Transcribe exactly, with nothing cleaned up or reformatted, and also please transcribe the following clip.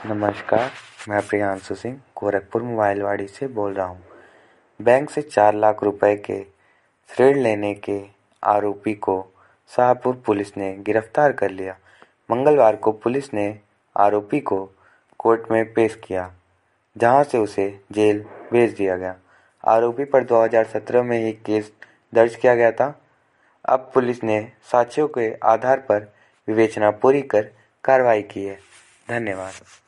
नमस्कार, मैं प्रियांशु सिंह गोरखपुर मोबाइलवाड़ी से बोल रहा हूँ। बैंक से चार लाख रुपए के ऋण लेने के आरोपी को शाहपुर पुलिस ने गिरफ्तार कर लिया। मंगलवार को पुलिस ने आरोपी को कोर्ट में पेश किया, जहां से उसे जेल भेज दिया गया। आरोपी पर दो हज़ार सत्रह में ही केस दर्ज किया गया था। अब पुलिस ने साक्ष्यों के आधार पर विवेचना पूरी कर कार्रवाई की है। धन्यवाद।